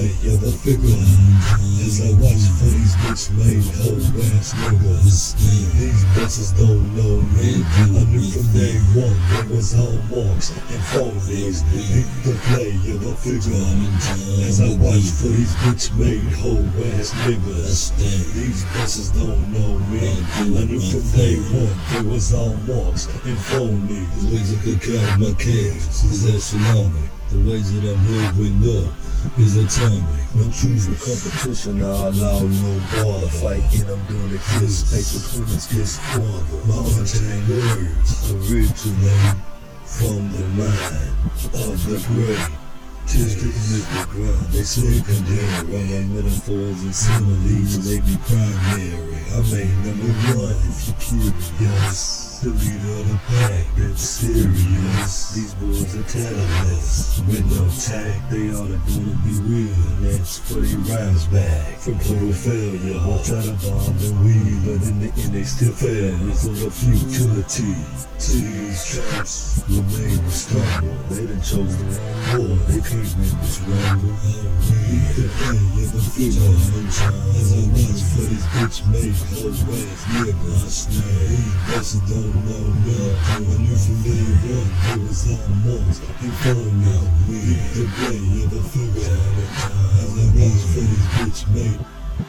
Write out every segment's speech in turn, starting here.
play of the figure as I watch for these bitch-made hoe-ass niggas. These bitches don't know me. I knew from day one they was all marks and phonies. The play of the figure as I watch for these bitch-made hoe-ass niggas. These bitches don't know me. I knew from day one they was all marks and phonies. The ways I could count my cash is astronomical. The ways that I'm moving up is atomic. No choose for competition, I allow no bother. Fighting, I'm doing it kiss. Space between us kiss father. My unchained words originate from the mind of the great. Just getting the ground, they say condemn. Run my metaphors and similes make me primary. I made number one if you're curious. The leader of the pack, that's serious. These boys are talentless. With no tag, they ought to be real. And that's for they rhymes back. From total failure, I'll try to bomb and weed, but in the end they still fail. It's all a futility. See these traps remain the struggle. They done chose the wrong war. They can't win this rumble. Beat the play of the figure as I watch for these bitch-made hoe-ass niggas. These bitches don't know me. I knew from day one they was all marks and phony. Beat the play of the figure as I watch for these bitch-made.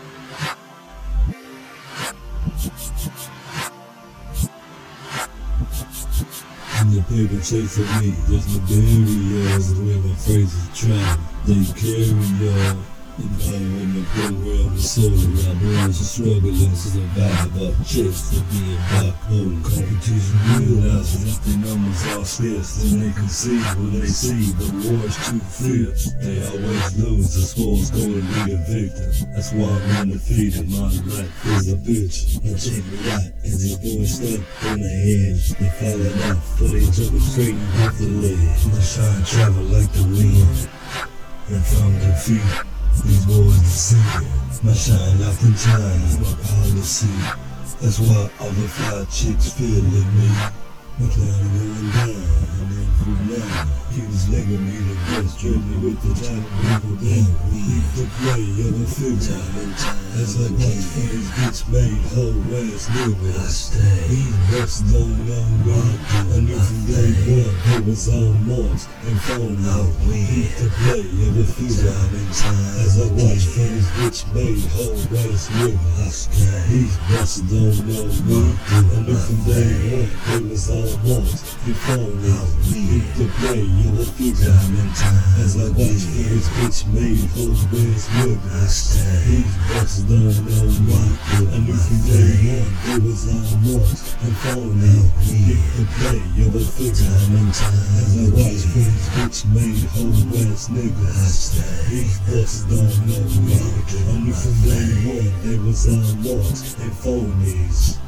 In the paper chase of me, there's no barriers. The way my phrases travel, they carry on. In the program, the soul around boys are struggling to survive. Up chicks for being bipolar. Competition realizes that their numbers are scarce. Then they can see what they see, but war's too fierce. They always lose, the spoils go to be a victim. That's why I'm undefeated. My life is a bitch. Now check me out, as these boys stuck on the edge. They falling off, but they jumping straight off the ledge. My shine travel like the wind, and from defeat. These boys deceiving. My shine oftentimes is my policy. That's why all the fly chicks feeling me. My clown going down, and then through now. He was legging me the best, driven with the time people down. Beat the play of the figure as I watch for these bitch-made hoe-ass niggas. These bitches don't know me. I knew from day one they was all marks and phony. Beat the play of the figure as I watch for these bitch-made hoe-ass niggas. These bitches don't know me. I knew from day one they was all marks and phony. Beat the play of the figure as I watch for this bitch-made hoe-ass niggas. These bitches don't know me. I knew from day one they was all marks and phony. Beat the play of the figure as I watch for these bitch-made hoe-ass niggas. These bitches don't know me. I knew from day one they was all marks and phonies.